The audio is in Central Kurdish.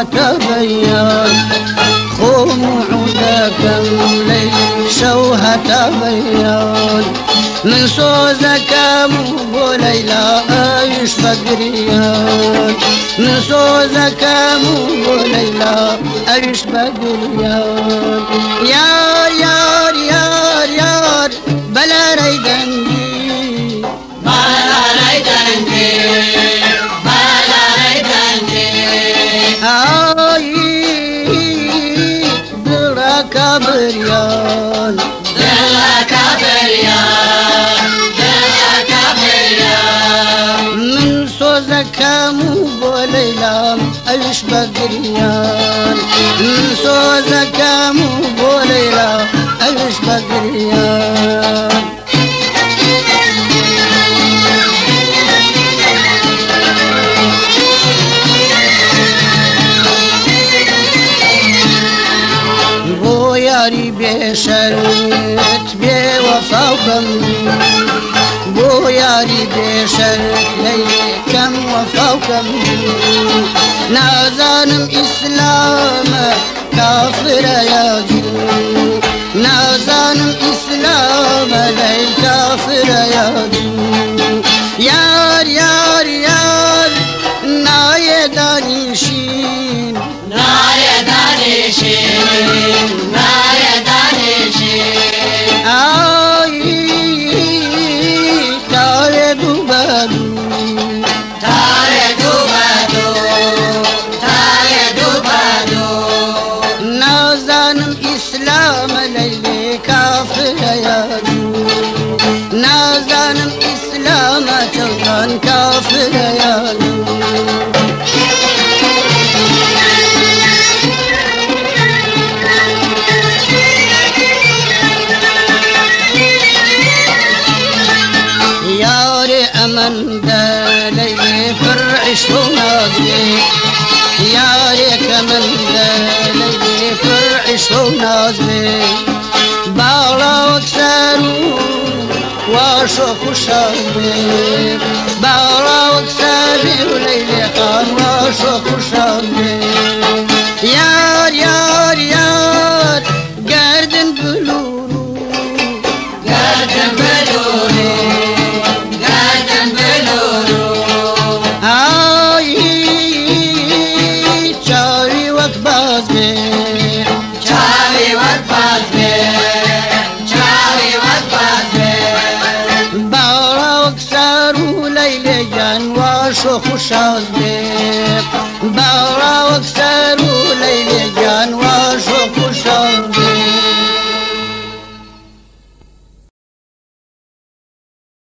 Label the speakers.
Speaker 1: تبين خوم عودك ليل شوها تبين من صوزك مو ليلى ايش بدريان من صوزك مو ليلى ايش بدريان يار يار يار يار بلا ريدنجي
Speaker 2: بلا ريدنجي بلا ريدنجي
Speaker 1: اي دلك بريان
Speaker 2: دلك بريان دلك بريان
Speaker 1: من صوزك مو ليلى ايش بدريان من صوزك مو ليلى ايش بدريان بو ياري بشرت بوفا وكم بو ياري بشرت ليلي كم وفا وكم نازانم إسلام كافر يا جن نازانم إسلام ليل كافر يا جن يار يار يار نايدانيشين
Speaker 2: نايدانيشين نايدانيشين
Speaker 1: آي تارد بدو
Speaker 2: تارد بدو تارد بدو
Speaker 1: نازانم إسلام ليلي كافر يا جو نازانم إسلام جوان كافر يا جو ياري أمن دالي فرع شونازي ياري كمن دالي فرع شونازي بالا وكسرو واشو خشامي بالا وكسرو وليلي خان واشو خشامي يار يار يار قردن بلورو
Speaker 2: قدم بلورو قدم بلورو
Speaker 1: آي چاوی وقت باز بی
Speaker 2: چاوی وقت باز بی چاوی وقت باز بی
Speaker 1: بالا وكسرو ليلي جان واشو خشاز بی بالا